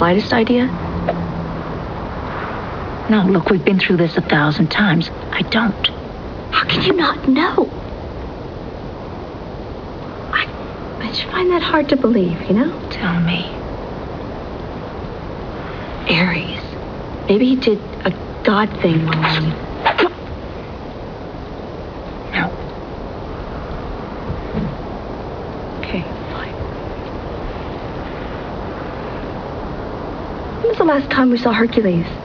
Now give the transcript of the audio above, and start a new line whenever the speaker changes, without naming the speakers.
slightest idea?
No, look, we've been through this 1,000 times. I don't.
How can you not know? I just find that hard to believe, you know?
Tell me.
Ares. Maybe he did a God thing when
No.
Okay, fine. When was the last time we saw Hercules?